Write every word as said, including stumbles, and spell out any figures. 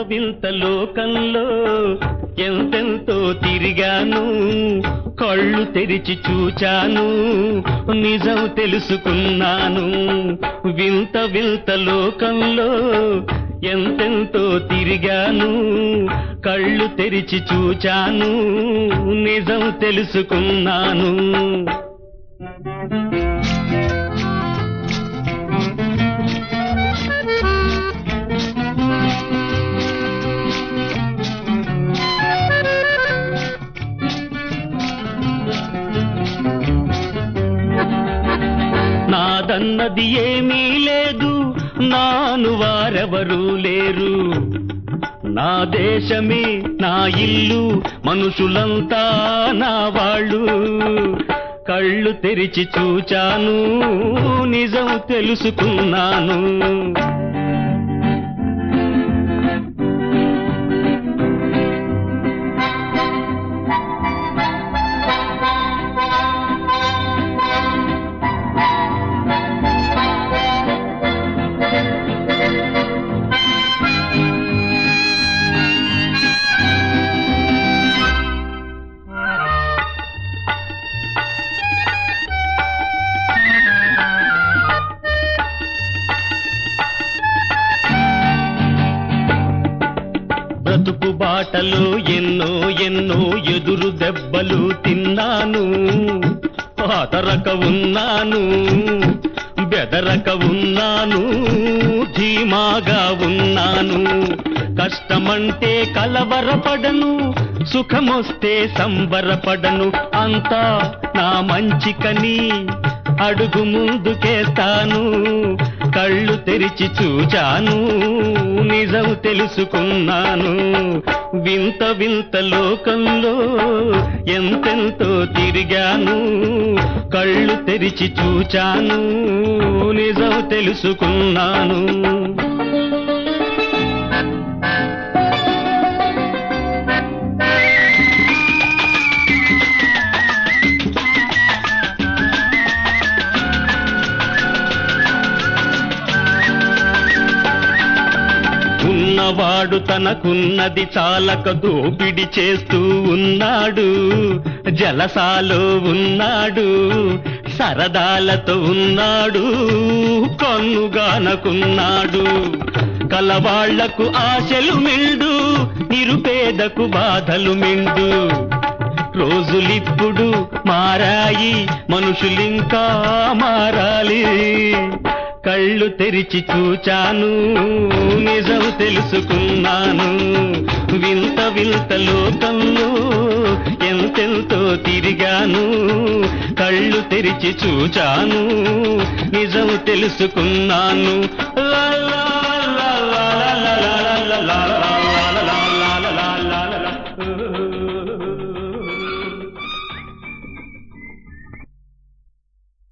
వింత లోకంలో ఎంతెంతో తిరిగాను, కళ్ళు తెరిచి చూచాను, నిజం తెలుసుకున్నాను. వింత వింత లోకంలో ఎంతెంతో తిరిగాను, కళ్ళు తెరిచి చూచాను, నిజం తెలుసుకున్నాను. నాదన్నది ఏమీ లేదు, నాను వారెవరూ లేరు. నా దేశమే నా ఇల్లు, మనుషులంతా నా వాళ్ళు. కళ్ళు తెరిచి చూచాను, నిజం తెలుసుకున్నాను. బ్రతుకు బాటలో ఎన్నో ఎన్నో ఎదురు దెబ్బలు తిన్నాను. ఆతరక ఉన్నాను, బెదరక ఉన్నాను, ధీమాగా ఉన్నాను. కష్టమంటే కలవరపడను, సుఖమొస్తే సంబరపడను. అంతా నా మంచికని అడుగు ముందుకేస్తాను. కళ్ళు తెరిచి చూచాను, నిజం తెలుసుకున్నాను. వింత వింత లోకంలో ఎంతెంతో తిరిగాను, కళ్ళు తెరిచి చూచాను, నిజం తెలుసుకున్నాను. ఉన్నవాడు తనకున్నది చాలక దోపిడి చేస్తూ ఉన్నాడు. జలసాలో ఉన్నాడు, సరదాలతో ఉన్నాడు, కన్నుగానకున్నాడు. కలవాళ్లకు ఆశలు మిండు, నిరుపేదకు బాధలు మిండు. రోజులిప్పుడు మారాయి, మనుషులింకా మారాలి. కళ్ళు తెరిచి చూచాను, నిజం తెలుసుకున్నాను. వింత వింత లోకంలో ఎంతెంతో తిరిగాను, కళ్ళు తెరిచి చూచాను, నిజం తెలుసుకున్నాను. లా